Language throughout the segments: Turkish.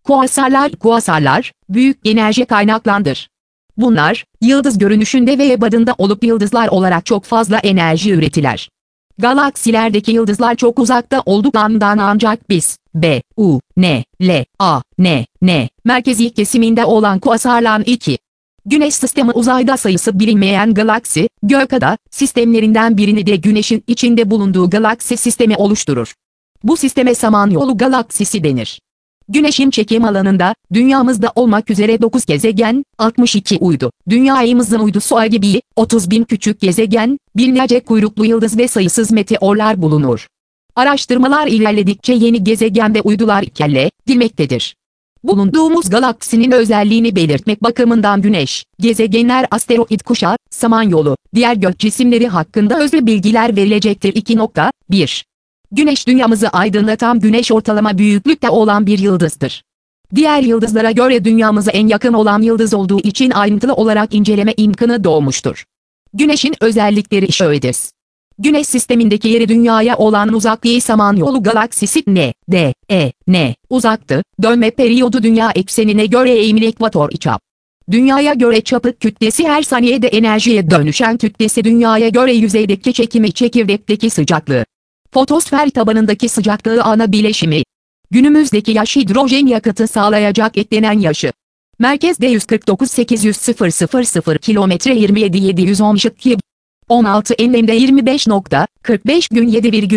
Kuasarlar, büyük enerji kaynaklandır. Bunlar, yıldız görünüşünde ve ebadında olup yıldızlar olarak çok fazla enerji üretirler. Galaksilerdeki yıldızlar çok uzakta olduklarından ancak biz, B, U, N, L, A, N, merkezi kesiminde olan kuasarların 2. Güneş sistemi uzayda sayısı bilinmeyen galaksi, gökada, sistemlerinden birini de Güneş'in içinde bulunduğu galaksi sistemi oluşturur. Bu sisteme Samanyolu galaksisi denir. Güneş'in çekim alanında, dünyamızda olmak üzere 9 gezegen, 62 uydu, dünyamızın uydusu Ay gibi, 30.000 küçük gezegen, binlerce kuyruklu yıldız ve sayısız meteorlar bulunur. Araştırmalar ilerledikçe yeni gezegen ve uydular keşfedilmektedir. Bulunduğumuz galaksinin özelliğini belirtmek bakımından Güneş, gezegenler, asteroid kuşağı, Samanyolu, diğer gök cisimleri hakkında özlü bilgiler verilecektir. 2.1 Güneş dünyamızı aydınlatan Güneş ortalama büyüklükte olan bir yıldızdır. Diğer yıldızlara göre dünyamıza en yakın olan yıldız olduğu için ayrıntılı olarak inceleme imkanı doğmuştur. Güneş'in özellikleri şöyledir. Güneş sistemindeki yeri Dünya'ya olan uzaklığı Samanyolu galaksisi N uzaktı, dönme periyodu Dünya eksenine göre eğimli ekvator çap. Dünyaya göre çapı, kütlesi her saniyede enerjiye dönüşen kütlesi, Dünyaya göre yüzeydeki çekimi, çekirdekteki sıcaklığı. Fotosfer tabanındaki sıcaklığı, ana bileşimi. Günümüzdeki yaş, hidrojen yakıtı sağlayacak eklenen yaşı. Merkezde 149.800.000 kilometre, 27.710 16 enlemde 25.45 gün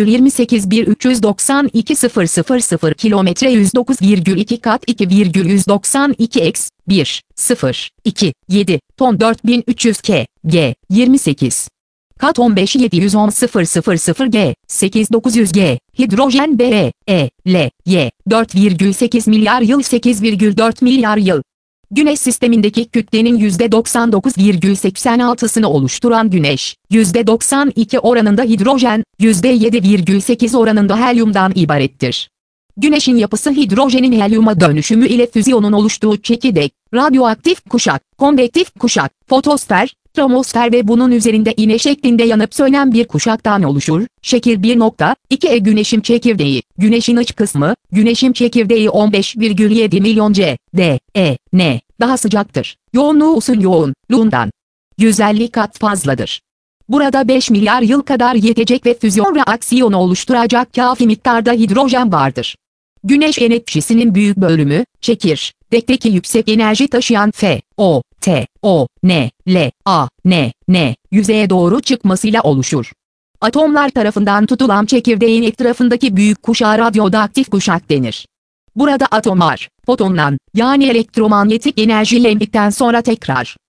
7,28.392.000 kilometre, 109,2 kat 2,192 x 1,027 ton 4300 g 28 kat 15.710.000 g 8.900 g hidrojen B, E, L, Y 4,8 milyar yıl, 8,4 milyar yıl. Güneş sistemindeki kütlenin %99,86'sını oluşturan Güneş, %92 oranında hidrojen, %7,8 oranında helyumdan ibarettir. Güneşin yapısı hidrojenin helyuma dönüşümü ile füzyonun oluştuğu çekirdek, radyoaktif kuşak, konvektif kuşak, fotosfer, termosfer ve bunun üzerinde iğne şeklinde yanıp sönen bir kuşaktan oluşur. Şekil 1.2 Güneşin çekirdeği, Güneşin iç kısmı, Güneşin çekirdeği 15,7 milyon N daha sıcaktır. Yoğunluğu usul yoğunluğundan 150 kat fazladır. Burada 5 milyar yıl kadar yetecek ve füzyon reaksiyonu oluşturacak kafi miktarda hidrojen vardır. Güneş enerjisinin büyük bölümü, çekirdekteki yüksek enerji taşıyan N yüzeye doğru çıkmasıyla oluşur. Atomlar tarafından tutulan çekirdeğin etrafındaki büyük kuşağa radyoaktif kuşak denir. Burada atomlar, fotondan, yani elektromanyetik enerji emdikten sonra tekrar